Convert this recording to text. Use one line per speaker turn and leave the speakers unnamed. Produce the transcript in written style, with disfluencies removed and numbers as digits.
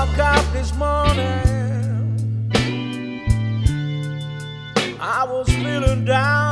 woke up this morning, I was feeling down.